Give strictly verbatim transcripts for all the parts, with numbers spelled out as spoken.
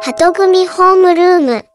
鳩組ホームルーム。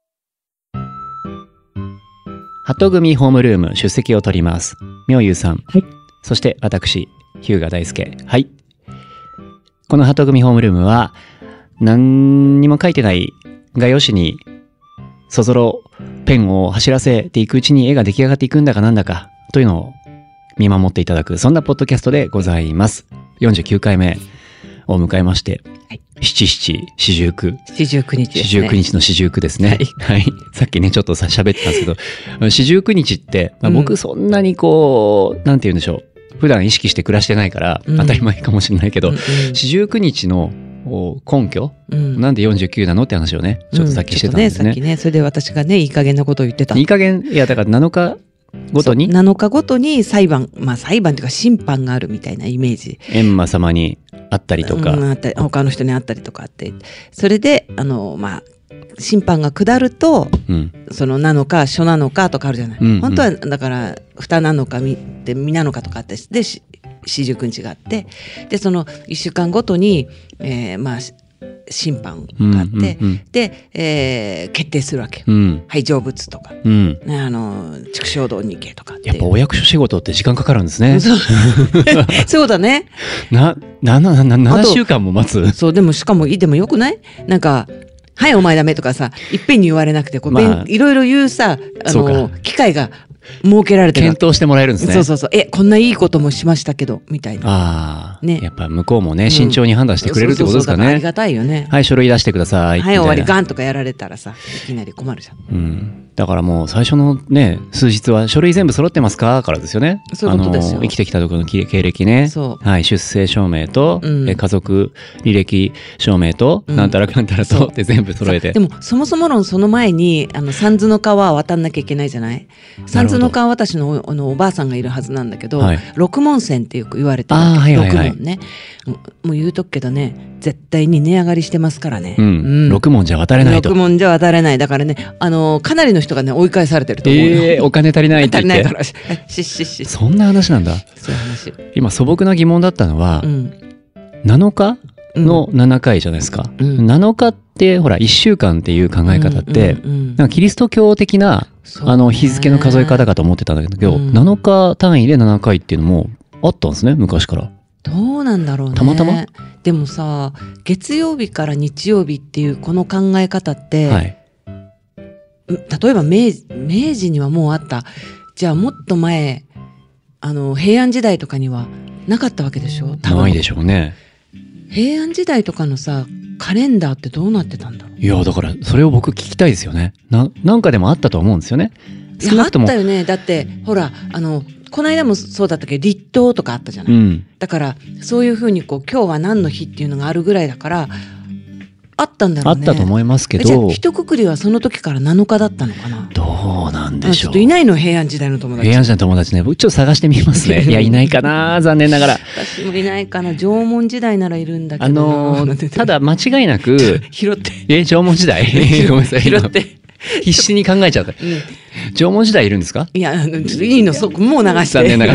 鳩組ホームルーム出席を取ります。妙優さん、 はい、 そして私日向大輔。はい。この鳩組ホームルームは何にも書いてない画用紙にそぞろペンを走らせていくうちに絵が出来上がっていくんだかなんだかというのを見守っていただく、そんなポッドキャストでございます。よんじゅうきゅうかいめを迎えまして、はい、七七四十九四十九日ですね。 四十九日の四十九ですね。はい、はい。さっきねちょっとさ喋ってたんですけど、四十九日って、まあ、僕そんなにこう、うん、なんて言うんでしょう、普段意識して暮らしてないから、うん、当たり前かもしれないけど、四十九日の根拠、うん、なんでよんじゅうきゅうなのって話をねちょっとさっきしてたんですね。 うん、ちょっとねさっきね、それで私がねいい加減なことを言ってた。 いい加減、いやだからなのかごとになのかごとに裁判、まあ裁判というか審判があるみたいなイメージ。 閻魔様にあったりとか、 うん、あったり他の人にあったりとかあって、それであのまあ審判が下ると、うん、そのなのか書なのかとかあるじゃない。うんうん、本当はだから蓋なのかみでみなのかとかあってで四十九日があって、でそのいっしゅうかんごとに、えー、まあ審判があって、うんうんうん、で、えー、決定するわけよ、うん、はい成仏とか、うんね、あの畜生道に行けとかって。 やっぱお役所仕事って時間かかるんですね。 そうそうだね。 ななななななしゅうかんも待つ。 そうでもしかもいいでもよくない？なんかはいお前ダメとかさいっぺんに言われなくてこう、まあ、いろいろ言うさあの機会が設けられてる。 検討してもらえるんですね。 そうそうそう。えこんないいこともしましたけどみたいな。 ああ、ね。やっぱ向こうもね慎重に判断してくれるってことですかね。 そうそうそう、ありがたいよね。 はい書類出してください。 はい終わりガンとかやられたらさいきなり困るじゃん。 うん。だからもう最初のね数日は書類全部揃ってますかからですよね。 そういうことですよ。 あの生きてきたところの経歴ね。そう。はい、出生証明と、うん、え家族履歴証明と、うん、なんたらかんたらとって全部揃えて。 でもそもそも論その前にあの三途の川渡んなきゃいけないじゃない。三途の川私のあのおばあさんがいるはずなんだけど、はい、六文銭ってよく言われてるわけ。はいはいはい、六文ね。もう言うとくけどね絶対に値上がりしてますからね。 うん。うん、六文じゃ渡れないと。 六文じゃ渡れない。だからねあのかなりの人がね追い返されてると思うよ。 えー、お金足りないって言って。 足りないからしししし。 そんな話なんだ。 そういう話。 今素朴な疑問だったのは、うん、なのかのななかいじゃないですか。うん、なのかってほらいっしゅうかんっていう考え方って、うんうんうん、なんかキリスト教的なあの日付の数え方かと思ってたんだけど、うん、なのか単位でななかいっていうのもあったんですね昔から。 どうなんだろうね。 たまたま。 でもさ月曜日から日曜日っていうこの考え方って、はい、例えば明治、明治にはもうあった。じゃあもっと前あの平安時代とかにはなかったわけでしょ。多分ないでしょうね。 平安時代とかのさカレンダーってどうなってたんだろう。 いやだからそれを僕聞きたいですよね。ななんかでもあったと思うんですよね。 少なくとも。いやあったよね。だってほらあのこの間もそうだったけど立冬とかあったじゃない。うん、だからそういうふうにこう今日は何の日っていうのがあるぐらいだからあったんだろうね。 あったと思いますけど。 じゃあ一括りはその時からなのかだったのかな。 どうなんでしょう。 ちょっといないの平安時代の友達。 平安時代の友達ね。僕ちょっと探してみますね。いやいないかな残念ながら。 私もいないかな。縄文時代ならいるんだけど。 あのー、ただ間違いなく拾って。 え縄文時代ごめんなさい。 拾って。 必死に考えちゃった。うん、縄文時代いるんですか？ いや、いいの、そこ、もう流して。 残念ながら。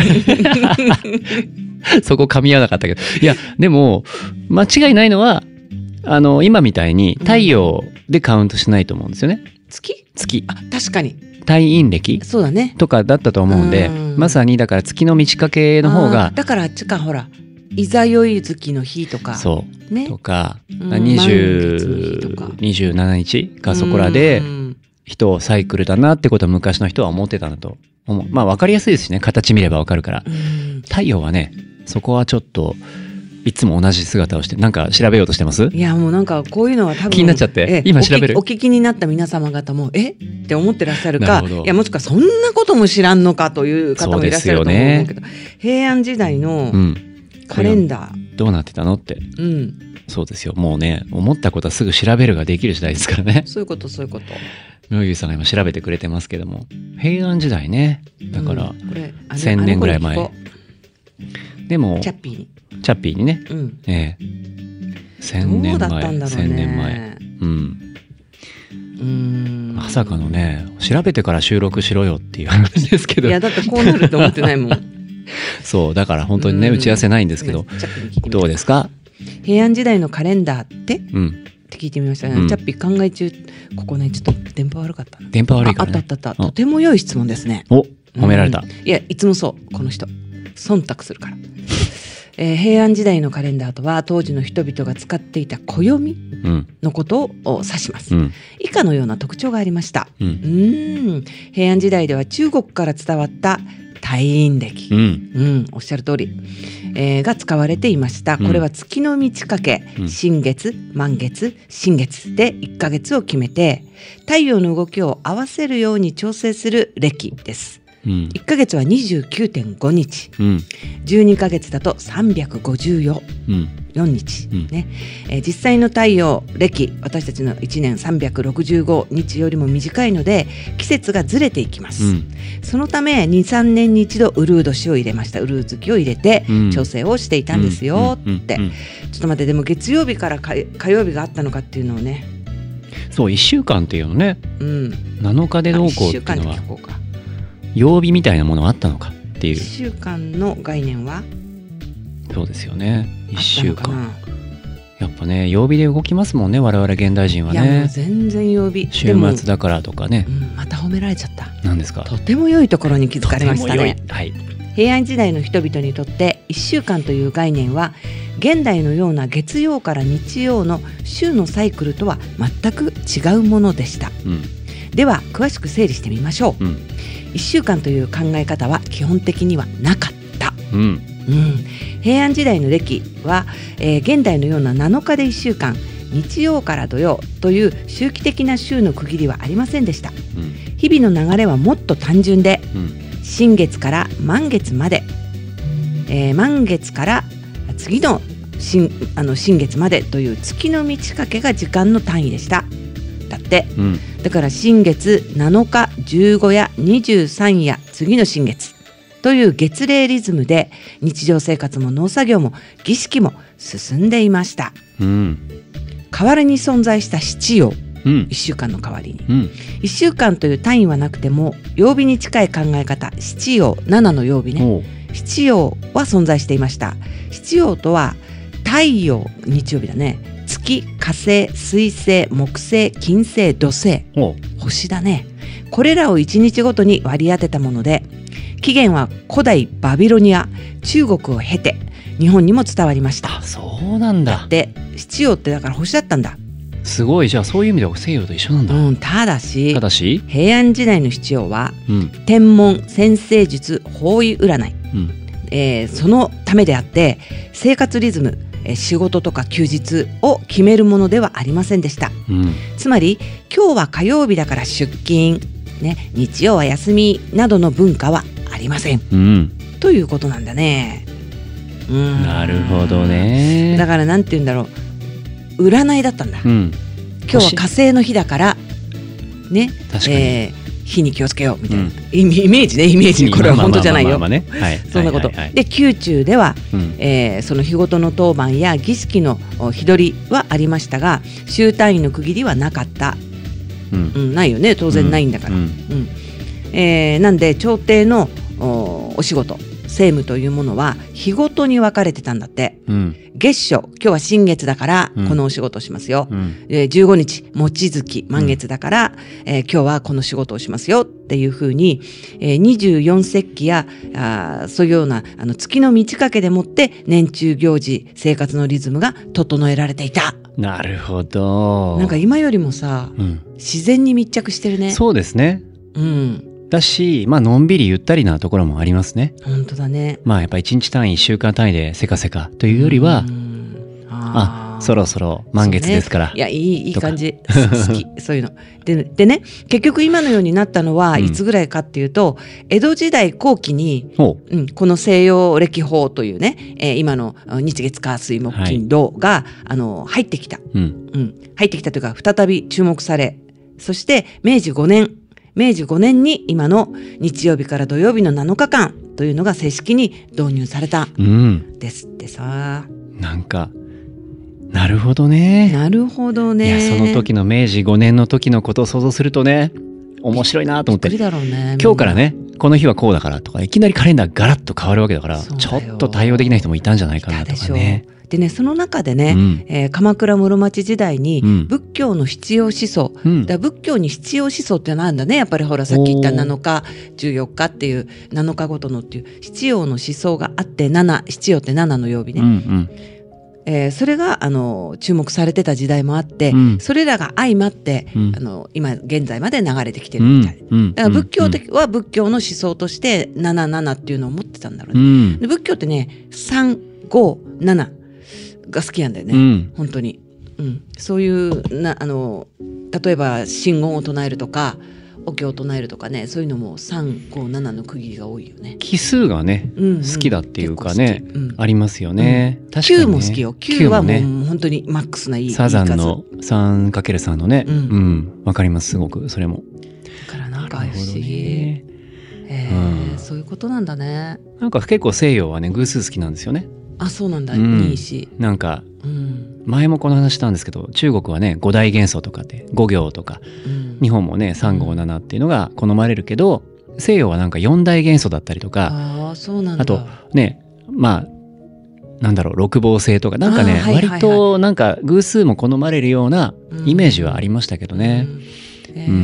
そこ噛み合わなかったけど。いや、でも、間違いないのは、あの、今みたいに太陽でカウントしないと思うんですよね。 月？ 月。 あ、確かに。 太陰暦？ そうだね。 とかだったと思うんで、うんまさにだから月の満ち欠けの方が。 だからあっちか、ほら。いざよい月の日とか。 そう。ね。とか、にじゅう、にじゅうしちにちかそこらで、人サイクルだなってことは昔の人は思ってたんだと思う。まあ分かりやすいですしね。形見れば分かるから。太陽はね、そこはちょっと、いつも同じ姿をして、なんか調べようとしてます？ いやもうなんかこういうのは多分。 気になっちゃって。今調べる。 お聞きになった皆様方も、えって思ってらっしゃるか、いやもしくはそんなことも知らんのかという方もいらっしゃると思うけど、ね、平安時代のカレンダー。 うんどうなってたのって、うん、そうですよ。もうね思ったことはすぐ調べるができる時代ですからね。 そういうことそういうこと。 妙優さんが今調べてくれてますけども平安時代ねだから、うん、これせんねんぐらい前でもチャッピーにチャッピーにね、うんええ、せんねんまえどうだったんだろうね。せんねんまえうんうーんまさかのね調べてから収録しろよっていう話ですけどいやだってこうなると思ってないもんそうだから本当にね打ち合わせないんですけどどうですか？ 平安時代のカレンダーって、うん、 って聞いてみましたね、 うん、 チャッピー考え中、ここねちょっと電波悪かったな。 電波悪いから、ね、 あ, あったあったあった。とても良い質問ですね。 お、褒められた、 うん、いやいつもそうこの人忖度するからえー、平安時代のカレンダーとは当時の人々が使っていた暦のことを指します、うん、以下のような特徴がありました、うん、うーん平安時代では中国から伝わった太陰暦、うんうん、おっしゃる通り、えー、が使われていました。これは月の満ち欠け、うん、新月、満月、新月でいっかげつを決めて太陽の動きを合わせるように調整する暦です。うん、いっかげつは にじゅうきゅうてんごにち、うん、じゅうにかげつだとさんびゃくごじゅうよんにち、うんねえー、実際の太陽暦、私たちのいちねんさんびゃくろくじゅうごにちよりも短いので季節がずれていきます、うん、そのため にさんねんに一度ウルー年を入れました。ウルー月を入れて調整をしていたんですよって、ちょっと待って、でも月曜日から火曜日があったのかっていうのをね、 そういっしゅうかんっていうのね、うん、なのかでどうこうっていうのは曜日みたいなものあったのかっていう。いっしゅうかんの概念はそうですよね。いっしゅうかんやっぱね曜日で動きますもんね、我々現代人はね。 いやもう全然曜日、 週末だからとかね、 うん、また褒められちゃった。 何ですか。 とても良いところに気づかれましたね、 はい、 平安時代の人々にとっていっしゅうかんという概念は現代のような月曜から日曜の週のサイクルとは全く違うものでした、うん、では詳しく整理してみましょう、うん、いっしゅうかんという考え方は基本的にはなかった、うんうん、平安時代の暦は、えー、現代のようななのかでいっしゅうかん、日曜から土曜という周期的な週の区切りはありませんでした、うん、日々の流れはもっと単純で、うん、新月から満月まで、えー、満月から次の 新, あの新月までという月の満ち欠けが時間の単位でした。だって、うん、だから新月なのかじゅうごやにじゅうさんや次の新月という月齢リズムで日常生活も農作業も儀式も進んでいました、うん、代わりに存在した七曜、うん、いっしゅうかんの代わりに、うん、いっしゅうかんという単位はなくても曜日に近い考え方、七曜、ななの曜日ね、七曜は存在していました。七曜とは太陽、日曜日だね、月、火星、水星、木星、金星、土星、星だね。これらをいちにちごとに割り当てたもので、起源は古代バビロニア、中国を経て日本にも伝わりました。 あ、そうなんだ。 で、七曜ってだから星だったんだ。 すごい。じゃあそういう意味では西洋と一緒なんだ、 うん、ただしただし平安時代の七曜は、うん、天文、占星術、方位占い、うんえー、そのためであって生活リズム、えー、仕事とか休日を決めるものではありませんでした、うん、つまり今日は火曜日だから出勤、ね、日曜は休みなどの文化はありません、うん、ということなんだね。 うん、なるほどね。 だからなんて言うんだろう、占いだったんだ、うん、今日は火星の日だからね、 確かに、 えー火に気をつけようみたいな、うん、イメージね、イメージ、これは本当じゃないよ、そんなこと、はいはいはい、で宮中では、うんえー、その日ごとの当番や儀式の日取りはありましたが週単位の区切りはなかった、うんうん、ないよね、当然ないんだから、うんうんえー、なんで朝廷の お, お仕事政務というものは日ごとに分かれてたんだって、うん、月初、今日は新月だからこのお仕事をしますよ、うんえー、じゅうごにち望月満月だから、うんえー、今日はこの仕事をしますよっていうふうに、えー、にじゅうよん節気やあそういうようなあの月の満ち欠けでもって年中行事生活のリズムが整えられていた。 なるほど。 なんか今よりもさ、うん、自然に密着してるね。 そうですね、うんだし、まあのんびりゆったりなところもありますね。 本当だね。 まあやっぱいちにち単位、いっしゅうかん単位でせかせかというよりは、ああそろそろ満月ですから、ね、 いやいいいい感じ好きそういうの で, でね、結局今のようになったのはいつぐらいかっていうと、うん、江戸時代後期に、うん、この西洋暦法というね、えー、今の日月火水木金土が、はい、あの入ってきた、うんうん、入ってきたというか再び注目され、そして明治ごねん明治ごねんに今の日曜日から土曜日のなのかかんというのが正式に導入されたんですってさ、 うん、なんかなるほどね。 なるほどね。 いやその時の明治ごねんの時のことを想像するとね、面白いなと思って。 びっくりだろうね。 今日からね、この日はこうだからとかいきなりカレンダーガラッと変わるわけだから、ちょっと対応できない人もいたんじゃないかなとかね。 でね、その中でね、うんえー、鎌倉室町時代に仏教の必要思想、うん、だ仏教に必要思想ってなんだね、やっぱりほらさっき言ったなのかじゅうよっかっていうなのかごとのっていう必要の思想があって、なな必要ってななの曜日ね、うんうんえー、それがあの注目されてた時代もあって、うん、それらが相まって、うん、あの今現在まで流れてきてるみたい、うん、だから仏教的は仏教の思想としてななななっていうのを持ってたんだろうね、うん、で仏教ってねさんごななが好きなんだよね、うん、本当に、うん、そういうなあの例えば真言を唱えるとかお経を唱えるとかね、そういうのもさんごななの区切りが多いよね。 奇数がね、うんうん、好きだっていうかね、うん、ありますよね、うん、 確かにね。きゅうも好きよ。きゅうはもう、ね、本当にマックスないいサザンの さんかけるさん のね、うん、うん、わかりますすごくそれも。 だからなんか不思議、ねえーうん、そういうことなんだね。 なんか結構西洋はね偶数好きなんですよね。 あ、そうなんだ、うん、いいしなんか、うん、前もこの話したんですけど、中国はね五大元素とかでご行とか、うん、日本もねさんごななっていうのが好まれるけど、西洋はなんかよん大元素だったりとか、 あ、そうなんだ。 あとねまあなんだろう六芒星とかなんかね、はいはいはい、割となんか偶数も好まれるようなイメージはありましたけどね、 うんえーうん、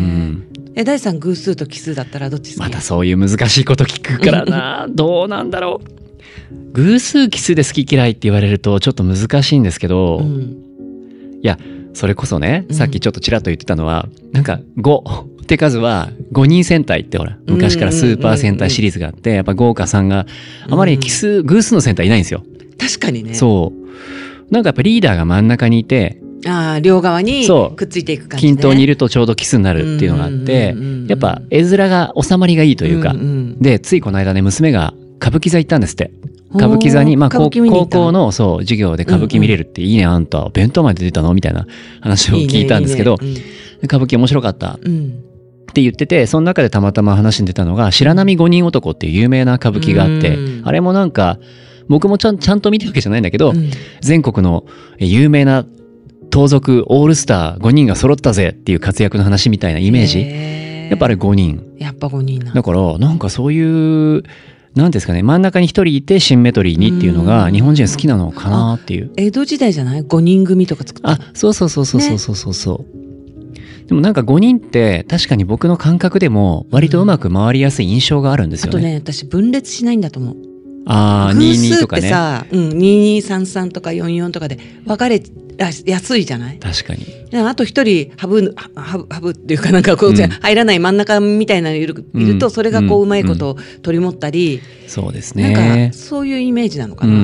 え第三偶数と奇数だったらどっち好き？ またそういう難しいこと聞くからなどうなんだろう。偶数奇数で好き嫌いって言われるとちょっと難しいんですけど、うん、いやそれこそね、さっきちょっとちらっと言ってたのは、うん、なんかごって数はごにん戦隊ってほら昔からスーパー戦隊シリーズがあって、やっぱごかさんがあまり奇数、うん、偶数の戦隊いないんですよ。 確かにね。 そうなんかやっぱリーダーが真ん中にいて、 あ両側にくっついていく感じね。 均等にいるとちょうど奇数になるっていうのがあって、やっぱ絵面が収まりがいいというか、うんうん、でついこの間ね娘が歌舞伎座行ったんですって。歌舞伎座に、まあ、高校のそう授業で歌舞伎見れるって、いいね、あんた弁当まで出たのみたいな話を聞いたんですけど、いいねいいね、うん、歌舞伎面白かった、うん、って言ってて、その中でたまたま話に出たのが白波五人男っていう有名な歌舞伎があって、うん、あれもなんか僕もちゃん、ちゃんと見たわけじゃないんだけど、うん、全国の有名な盗賊オールスターごにんが揃ったぜっていう活躍の話みたいなイメージ。やっぱあれごにん。 やっぱごにんな。 だからなんかそういうなんですかね、真ん中に一人いてシンメトリーにっていうのが日本人好きなのかなっていう。 江戸時代じゃない？ごにん組とか作った。 あ、そうそうそうそうそうそうそう、ね、でもなんかごにんって確かに僕の感覚でも割とうまく回りやすい印象があるんですよね。あとね、 私分裂しないんだと思う。 ああ、にじゅうにとかね。 偶数ってさ、うん、にじゅうに、さんじゅうさんとかよんじゅうよんとかで分かれやすいじゃない？ 確かに。 あと一人ハブハブハブっていうかなんかこう、うん、入らない真ん中みたいなのいる、いるとそれがこううまいことを取り持ったり、 うんうん、そうですね。 なんかそういうイメージなのかな。 うんうん、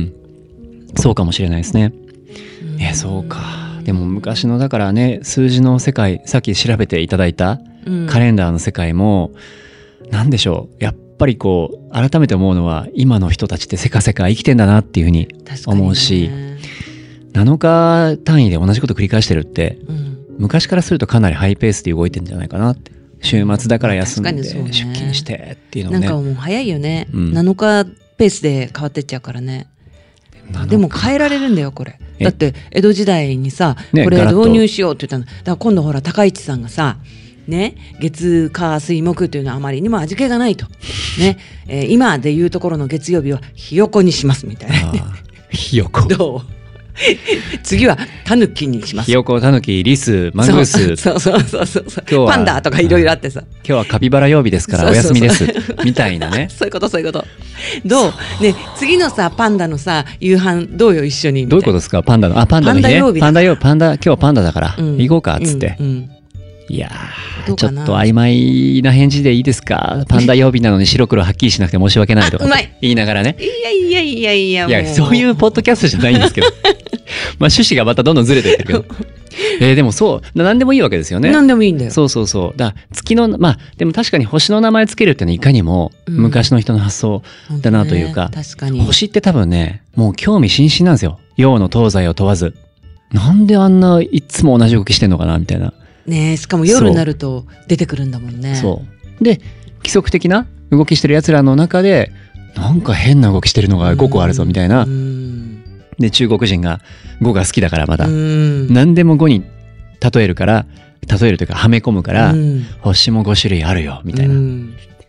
そうかもしれないですね。うん、えそうか。でも昔のだからね数字の世界、さっき調べていただいたカレンダーの世界も、うん、なんでしょう。やっぱりこう改めて思うのは今の人たちってせかせか生きてんだなっていうふうに思うし。なのか単位で同じこと繰り返してるって、うん、昔からするとかなりハイペースで動いてるんじゃないかなって。週末だから休んで、ね、出勤してっていうのもね。 なんかもう早いよね、うん、なのかペースで変わってっちゃうからね。でも変えられるんだよこれ。だって江戸時代にさ、ね、これ導入しようって言ったの。だから今度ほら高市さんがさね、月火水木というのはあまりにも味気がないと、ねえー、今でいうところの月曜日はひよこにしますみたいな。 ひよこどう次はタヌキにします。 ひよこ、タヌキ、リス、マングース。 そうそうそうそうそう。今日はパンダとかいろいろあってさ。 今日はカピバラ曜日ですからお休みです。そうそうそうみたいなね。 そういうことそういうこと。どうね、次のさパンダのさ夕飯どうよ一緒にみたいな。 どういうことですかパンダの。あ、パンダの日ね。パンダ曜日。パンダ、今日はパンダだから、うん、行こうかっつって。うんうんいやーちょっと曖昧な返事でいいですか。パンダ曜日なのに白黒はっきりしなくて申し訳ないとか言いながらね。 いやいやいやいやいやそういうポッドキャストじゃないんですけどまあ趣旨がまたどんどんずれてってるけどえー、でもそう何でもいいわけですよね。 何でもいいんだよ。 そうそうそう。だ月のまあでも確かに星の名前つけるってのはいかにも昔の人の発想だなというか、うんね、確かに星って多分ねもう興味津々なんですよ。洋の東西を問わず。なんであんないつも同じ動きしてんのかなみたいな。 ねえ、しかも夜になると出てくるんだもんね。 そうで規則的な動きしてるやつらの中でなんか変な動きしてるのがごこあるぞみたいな。うんで中国人がごが好きだからまだ何でもごに例えるから例えるというかはめ込むから星もご種類あるよみたいな。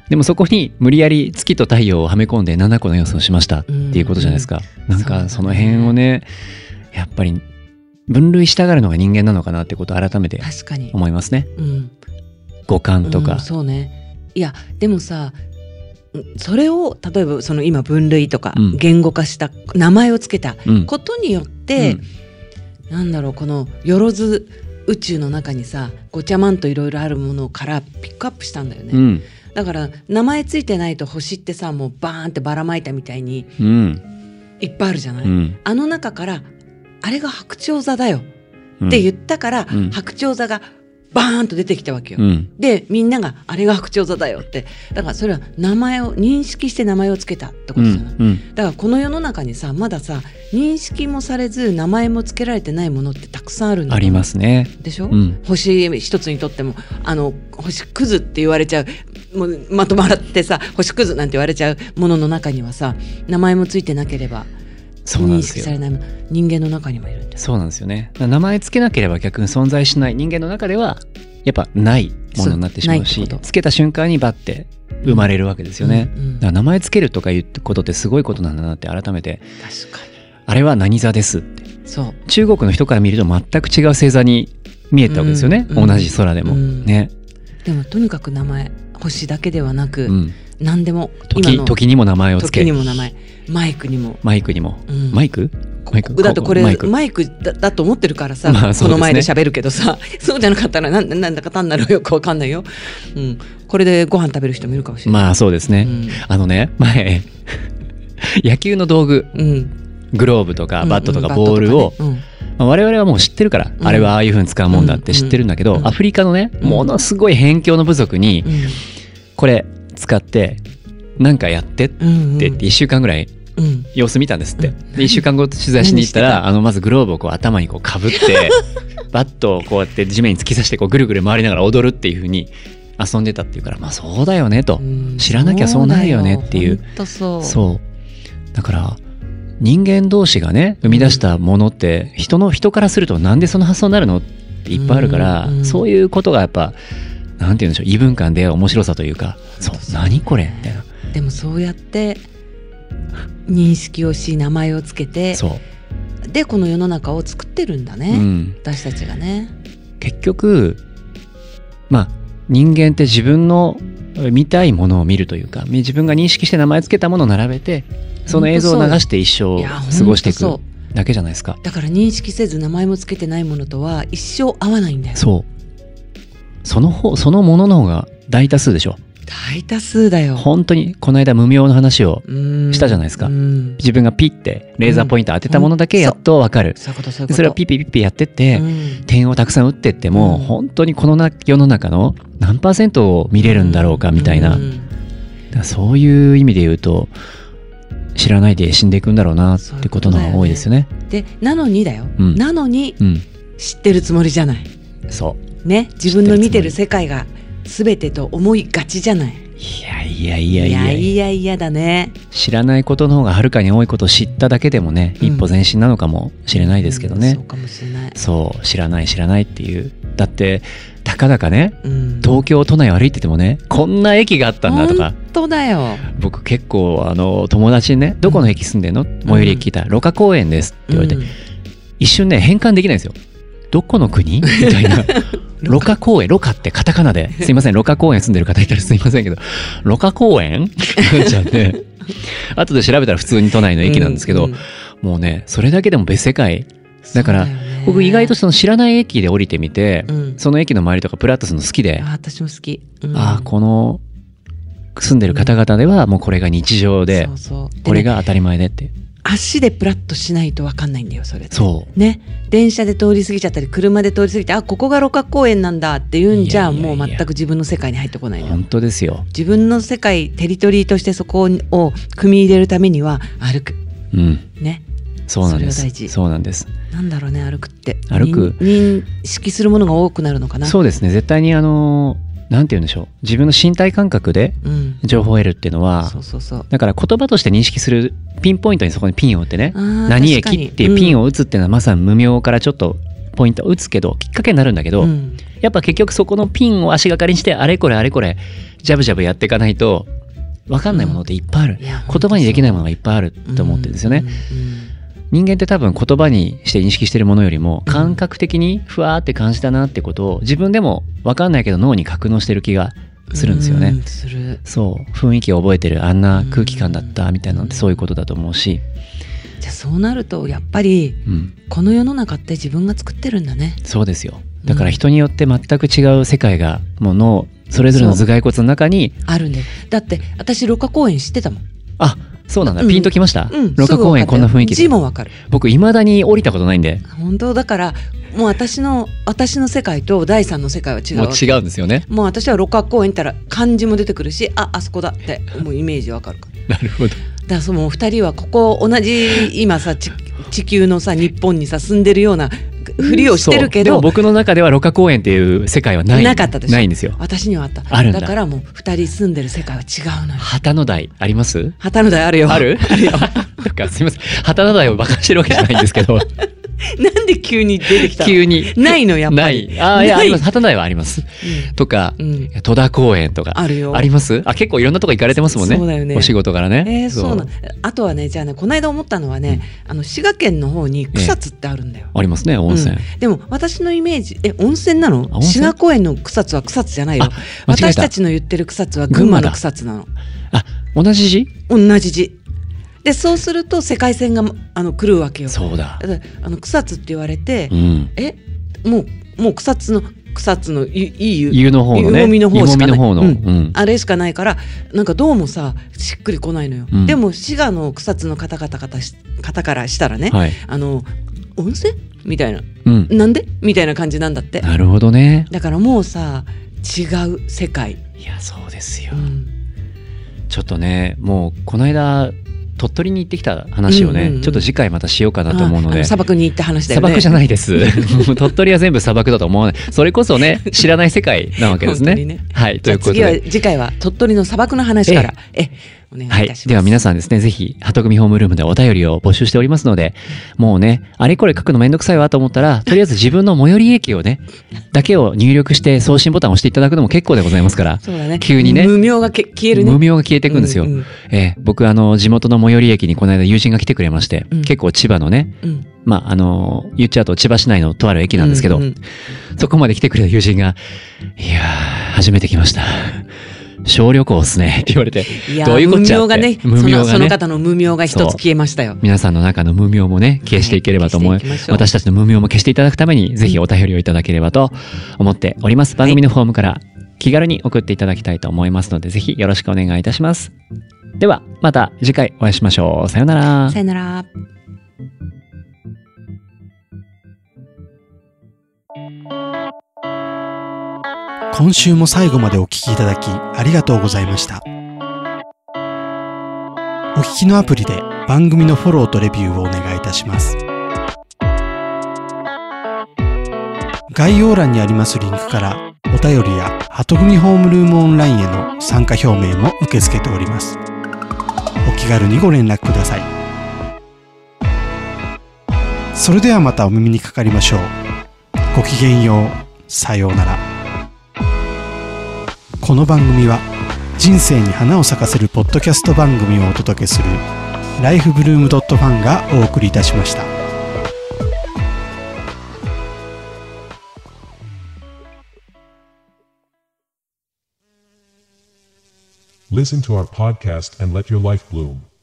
でもそこに無理やり月と太陽をはめ込んでななこの要素をしましたっていうことじゃないですか、うん、なんかその辺をねやっぱり分類したがるのが人間なのかなってことを改めて思いますね、うん、五感とか、うん、 そうね。いやでもさそれを例えばその今分類とか言語化した名前をつけたことによって、うん、なんだろうこのよろず宇宙の中にさごちゃまんといろいろあるものからピックアップしたんだよね、うん、だから名前ついてないと星ってさもうバーンってばらまいたみたいにいっぱいあるじゃない、うん、あの中からあれが白鳥座だよって言ったから、うん、白鳥座がバーンと出てきたわけよ、うん、でみんながあれが白鳥座だよってだからそれは名前を認識して名前をつけたってことじゃない、うんうん、だからこの世の中にさまださ認識もされず名前もつけられてないものってたくさんあるんだよ。 ありますね。 でしょ、うん、星一つにとってもあの星屑って言われちゃうもうまとまってさ星屑なんて言われちゃうものの中にはさ名前もついてなければ認識されない人間の中にもいるんです。 そうなんですよね。名前つけなければ逆に存在しない人間の中ではやっぱないものになってしまうしつけた瞬間にバッて生まれるわけですよね、うんうん、だから名前つけるとかいうことってすごいことなんだなって改めて確かにあれは何座ですってそう中国の人から見ると全く違う星座に見えたわけですよね、うんうん、同じ空でも、うん、ね。 でもとにかく名前星だけではなく、うん、何でも今の 時, 時にも名前をつけ時にも名前マイクにもマイクにも、うん、マイクマイクだとこれマイク, マイク だ, だと思ってるからさ、まあね、この前で喋るけどさそうじゃなかったら な, なんだか単なるよくわかんないよ、うん、これでご飯食べる人もいるかもしれない。 まあそうですね、うん、あのね前野球の道具、うん、グローブとかバットとかボールを、うんうんねうんまあ、我々はもう知ってるから、うん、あれはああいう風に使うもんだって知ってるんだけど、うんうん、アフリカのねものすごい辺境の部族に、うん、これ使ってなんかやってって言っていっしゅうかんぐらい様子見たんですって、うん、でいっしゅうかんご取材しに行ったらあのまずグローブをこう頭にこうかぶってバットをこうやって地面に突き刺してこうぐるぐる回りながら踊るっていう風に遊んでたっていうからまあそうだよねと、うん、知らなきゃそうなるよねっていう、 そうそうだから人間同士がね生み出したものって人の人からするとなんでその発想になるのっていっぱいあるから、うんうん、そういうことがやっぱなんて言うんでしょう異文化で面白さというかそう何これみたいな。 でもそうやって認識をし名前をつけてそうでこの世の中を作ってるんだね、うん、私たちがね。 結局まあ人間って自分の見たいものを見るというか自分が認識して名前つけたものを並べてその映像を流して一生過ごしていくだけじゃないですか。 だから認識せず名前もつけてないものとは一生合わないんだよ。 そうその方そのものの方が大多数でしょ。 大多数だよ。 本当にこの間無名の話をしたじゃないですか。自分がピッてレーザーポインター当てたものだけやっと分かる、うん、そ, そ, それをピッピッピッピッやってって、うん、点をたくさん打ってっても、うん、本当にこの世の中の何パーセントを見れるんだろうかみたいな、うん、だからそういう意味で言うと知らないで死んでいくんだろうなってことの方が多いですよね。 でなのにだよ、うん、なのに、うん、知ってるつもりじゃない。 そうね自分の見てる世界が全てと思いがちじゃない。 いやいやいやいやいやいやいやだね。 知らないことの方がはるかに多いことを知っただけでもね、うん、一歩前進なのかもしれないですけどね、 うん、そうかもしれない。 そう知らない知らないっていうだってたかだかね、うん、東京都内を歩いててもねこんな駅があったんだとか。 本当だよ。 僕結構あの友達にねどこの駅住んでんの、うん、最寄り駅聞いたら芦花公園ですって言われて、うん、一瞬ね変換できないんですよ。どこの国みたいな芦花公園、芦花ってカタカナで、すいません、芦花公園住んでる方いたらすいませんけど、芦花公園じゃね、後で調べたら普通に都内の駅なんですけど、うんうん、もうね、それだけでも別世界。だから、僕意外とその知らない駅で降りてみて、うん、その駅の周りとかプラッとするの好きで、 あ、私も好き。うん、 ああ、この住んでる方々ではもうこれが日常で、うん、そうそうでね、これが当たり前でって。 足でプラッとしないと分かんないんだよそれって。 そうね、電車で通り過ぎちゃったり車で通り過ぎてあここが芦花公園なんだっていうんじゃもう全く自分の世界に入ってこないのよ。 本当ですよ。 自分の世界テリトリーとしてそこを組み入れるためには歩く、うんね、 そうなんです。 それは大事。 そうなんです。 なんだろうね歩くって歩く認識するものが多くなるのかな。 そうですね絶対にあのなんて言うんでしょう自分の身体感覚で情報を得るっていうのは、うん、そうそうそうだから言葉として認識するピンポイントにそこにピンを打ってね何駅っていうピンを打つっていうのは、うん、まさに無名からちょっとポイントを打つけどきっかけになるんだけど、うん、やっぱ結局そこのピンを足がかりにしてあれこれあれこれジャブジャブやっていかないと分かんないものっていっぱいある、うん、言葉にできないものがいっぱいあると思ってるんですよね、うんうんうん、人間って多分言葉にして認識しているものよりも感覚的にふわーって感じたなってことを自分でも分かんないけど脳に格納してる気がするんですよね、 うん、する。 そう雰囲気を覚えてるあんな空気感だったみたいなのってそういうことだと思うし、 じゃあそうなるとやっぱり、うん、この世の中って自分が作ってるんだね。 そうですよ。だから人によって全く違う世界がもう脳それぞれの頭蓋骨の中にあるんで、だって私ろ過公園知ってたもん。 あ、そうなんだ、うん、ピンときました、 うん、 ろ過公園こんな雰囲気で。 字もわかる。 僕未だに降りたことないんで。 本当だからもう私の私の世界と第三の世界は違う。 もう違うんですよね。 もう私はろ過公園行ったら漢字も出てくるし、ああそこだってもうイメージわかるから。 なるほど。 だからそのふたりはここ同じ今さ地球のさ日本にさ住んでるようなふりをしてるけど、 でも僕の中ではろ過公園っていう世界はない。 なかったでしょ。 ないんですよ。 私にはあった。 あるんだ。 だからもうふたり住んでる世界は違うのよ。 旗の台あります？ 旗の台あるよ。 ある？あるよ。なんかすみません、旗の台をバカしてるわけじゃないんですけどなんで急に出てきたの？ 急にないのやっぱり。 ない。ああ、いやあります。旗の台はあります。うん、とか、うん、戸田公園とかあるよ。 あります？あ、結構いろんなとこ行かれてますもんね。 そうだよね。 お仕事からね。 えー、そうなん。あとはね、じゃあね、この間思ったのはね、うん、あの滋賀県の方に草津ってあるんだよ。 えー、ありますね、温泉。 うん、でも私のイメージ、え、温泉なの？滋賀公園の草津は草津じゃないよ。私たちの言ってる草津は群馬の草津なの。 あ、同じ字？ 同じ字。でそうすると世界線があの来るわけよ。 そうだ。 だあの草津って言われて、 うん、 えもうもう草津の草津のいい湯湯の方のね、 湯もみの方しかない、 の、うんうん、 あれしかないからなんかどうもさしっくりこないのよ。うん、でも滋賀の草津の方々方からしたらね、はい、あの温泉みたいな、うん、なんでみたいな感じなんだって。 なるほどね。 だからもうさ違う世界。 いやそうですよ。うん、ちょっとねもうこの間鳥取に行ってきた話をね、うんうんうん、ちょっと次回またしようかなと思うので。 砂漠に行った話だよね。 砂漠じゃないです鳥取は全部砂漠だと思わない。それこそね知らない世界なわけですね。本当にね。はいということで、 次は次回は鳥取の砂漠の話からえお願いいたします。 はい、では皆さんですねぜひ鳩組ホームルームでお便りを募集しておりますので、もうねあれこれ書くのめんどくさいわと思ったらとりあえず自分の最寄り駅をねだけを入力して送信ボタンを押していただくのも結構でございますから。 そうだね。 急にね無名がけ消えるね。 無名が消えていくんですよ。うんうん、えー、僕あの地元の最寄り駅にこの間友人が来てくれまして、うん、結構千葉のね、うん、まああの言っちゃうと千葉市内のとある駅なんですけど、うんうん、そこまで来てくれた友人がいやー初めて来ました小旅行っすねって言われて、どういうこっちゃって。無名がね、 無名がね、その、その方の無名が一つ消えましたよ。 皆さんの中の無名もね、消していければと思い、はい、私たちの無名も消していただくために、ぜひお便りをいただければと思っております。番組のフォームから気軽に送っていただきたいと思いますので、ぜひよろしくお願いいたします。では、また次回お会いしましょう。さよなら。 さよなら。 今週も最後までお聞きいただきありがとうございました。お聞きのアプリで番組のフォローとレビューをお願いいたします。概要欄にありますリンクからお便りや鳩組ホームルームオンラインへの参加表明も受け付けております。お気軽にご連絡ください。それではまたお耳にかかりましょう。ごきげんよう。さようなら。この番組は人生に花を咲かせるポッドキャスト番組をお届けするライフブルームドットファンがお送りいたしました。 Listen to our podcast and let your life bloom.